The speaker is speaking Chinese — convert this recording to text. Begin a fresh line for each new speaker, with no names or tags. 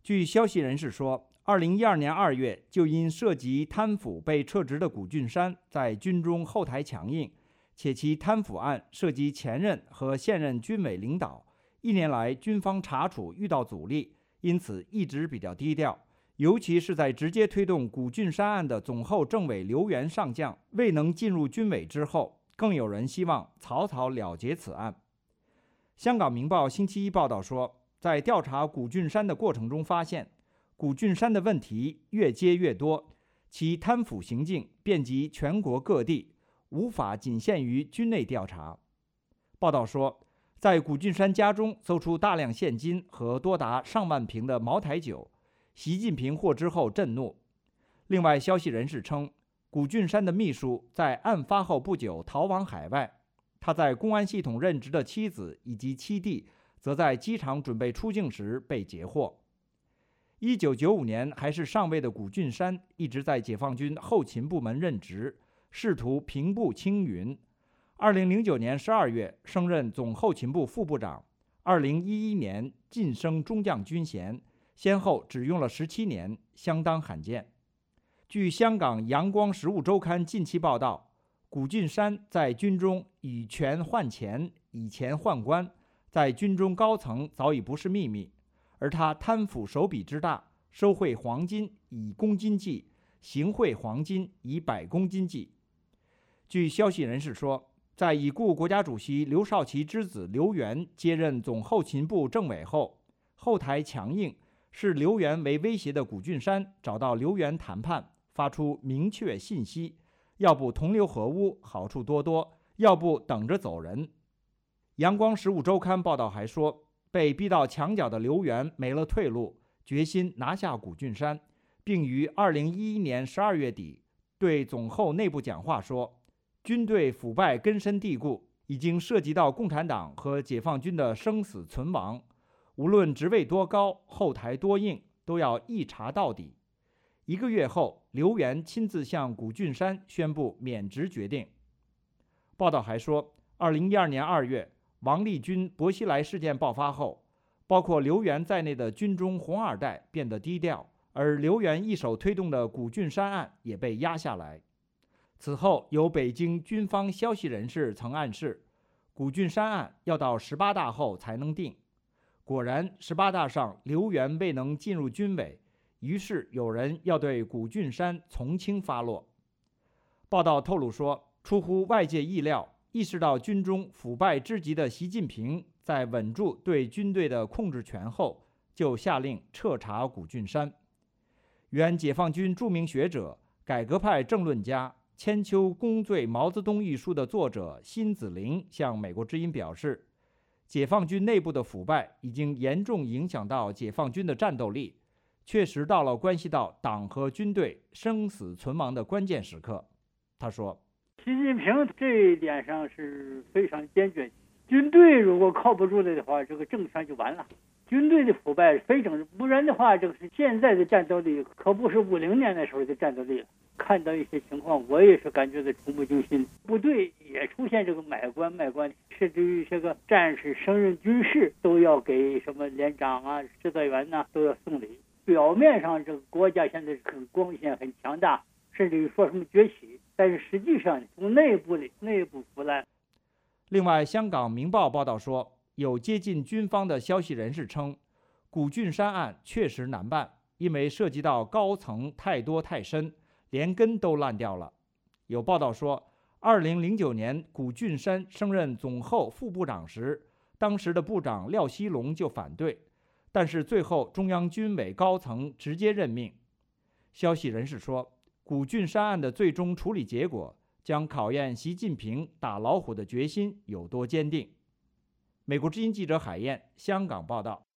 据消息人士说，2012年2月就因涉及贪腐被撤职的谷俊山在军中后台强硬，且其贪腐案涉及前任和现任军委领导，1年来军方查处遇到阻力，因此一直比较低调。尤其是在直接推动谷俊山案的总后政委刘源上将未能进入军委之后，更有人希望草草了结此案。香港明报星期一报道说，在调查谷俊山的过程中发现，谷俊山的问题越接越多，其贪腐行径遍及全国各地，无法仅限于军内调查。报道说，在谷俊山家中搜出大量现金和多达上万瓶的茅台酒，习近平获知后震怒。另外，消息人士称，谷俊山的秘书在案发后不久逃往海外，他在公安系统任职的妻子以及妻弟则在机场准备出境时被截获。1995年还是上尉的谷俊山一直在解放军后勤部门任职，试图平步青云。2009年12月升任总后勤部副部长，2011年晋升中将军衔，先后只用了17年，相当罕见。据香港阳光实务周刊近期报道，谷俊山在军中以权换钱，以钱换官，在军中高层早已不是秘密。而他贪腐手笔之大，收贿黄金以公斤计，行贿黄金以百公斤计。据消息人士说，在已故国家主席刘少奇之子刘源接任总后勤部政委后，后台强硬，视刘源为威胁的谷俊山找到刘源谈判，发出明确信息：要不同流合污，好处多多；要不等着走人。阳光实务周刊报道还说，被逼到墙角的刘源没了退路，决心拿下谷俊山，并于2011年12月底对总后内部讲话说，军队腐败根深蒂固，已经涉及到共产党和解放军的生死存亡，无论职位多高，后台多硬，都要一查到底。1个月后，刘源亲自向谷俊山宣布免职决定。报道还说，2012年2月王立军薄熙来事件爆发后，包括刘源在内的军中红二代变得低调，而刘源一手推动的谷俊山案也被压下来。此后，有北京军方消息人士曾暗示，谷俊山案要到18大后才能定。果然，18大上刘源未能进入军委，于是有人要对谷俊山从轻发落。报道透露说，出乎外界意料，意识到军中腐败之极的习近平在稳住对军队的控制权后，就下令彻查谷俊山。原解放军著名学者、改革派政论家、千秋公罪毛泽东一书的作者辛子玲向美国之音表示，解放军内部的腐败已经严重影响到解放军的战斗力，确实到了关系到党和军队生死存亡的关键时刻。他说，
习近平这一点上是非常坚决，军队如果靠不住了的话，这个政权就完了。军队的腐败非常，不然的话，这个是现在的战斗力可不是50年的时候的战斗力了。看到一些情况，我也是感觉到触目惊心。部队也出现这个买官卖官，甚至于这个战士升任军士都要给什么连长啊、指导员呐、都要送礼。表面上这个国家现在很光鲜、很强大，甚至于说什么崛起，但是实际上从内部腐烂。
另外，香港明报报道说，有接近军方的消息人士称，谷俊山案确实难办，因为涉及到高层太多太深，连根都烂掉了。有报道说，2009年谷俊山升任总后副部长时，当时的部长廖锡龙就反对，但是最后中央军委高层直接任命。消息人士说，谷俊山案的最终处理结果将考验习近平打老虎的决心有多坚定。美国之音记者海燕，香港报道。